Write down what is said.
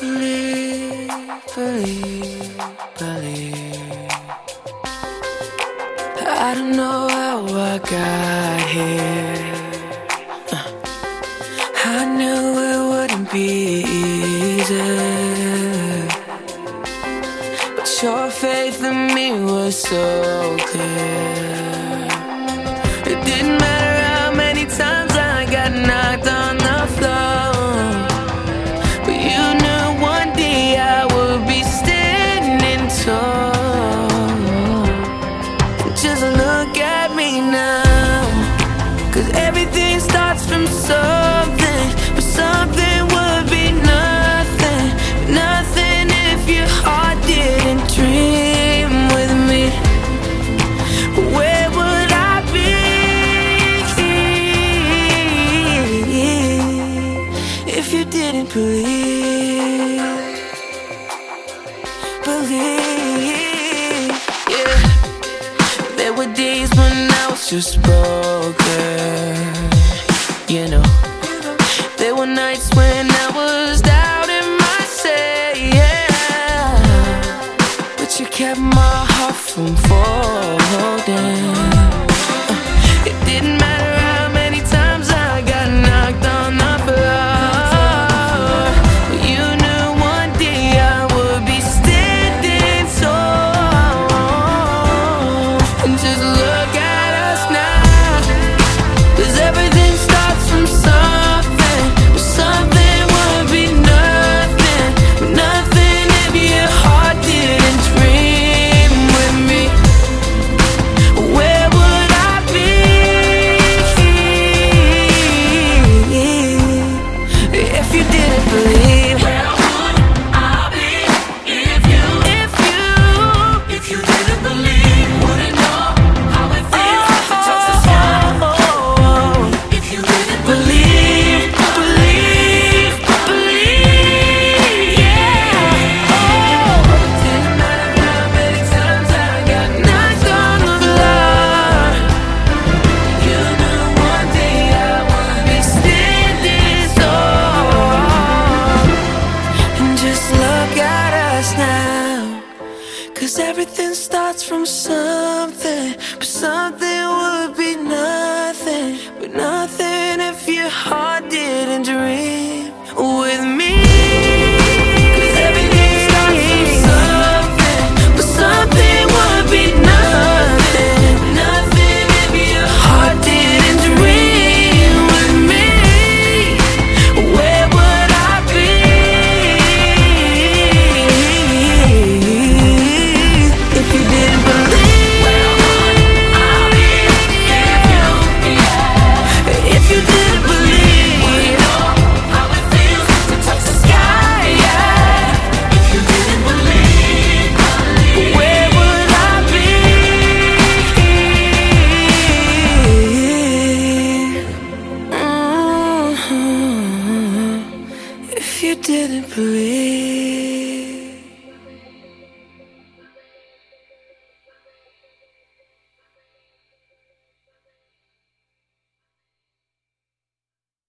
Believe, believe, believe. I don't know how I got here. I knew it wouldn't be easy, but your faith in me was so clear. It didn't matter how many times I got knocked on the floor, but you knew one day I would be standing tall. Just look at me now, 'cause everything starts from something, but something would be nothing, nothing if your heart didn't dream with me. Where would I be if you didn't believe? Believe, yeah. There were days when I was just broken, you know. There were nights when I was doubting myself, yeah. But you kept my heart from folding. It didn't matter how many times I got knocked on the floor, but you knew one day I would be standing tall. And just look at us now, 'cause everything starts from something, but something would be nothing, nothing if your heart didn't dream with me. Where would I be if you didn't believe? Where would I be if you didn't believe? Wouldn't know how it feels to touch the sky. If you didn't Believe, believe, believe, yeah. Oh, didn't matter how many times I got knocked on the floor. You knew one day I would be standing tall. And just look at us now, 'cause everything starts from something, but something would be nothing, but nothing if your heart didn't dream.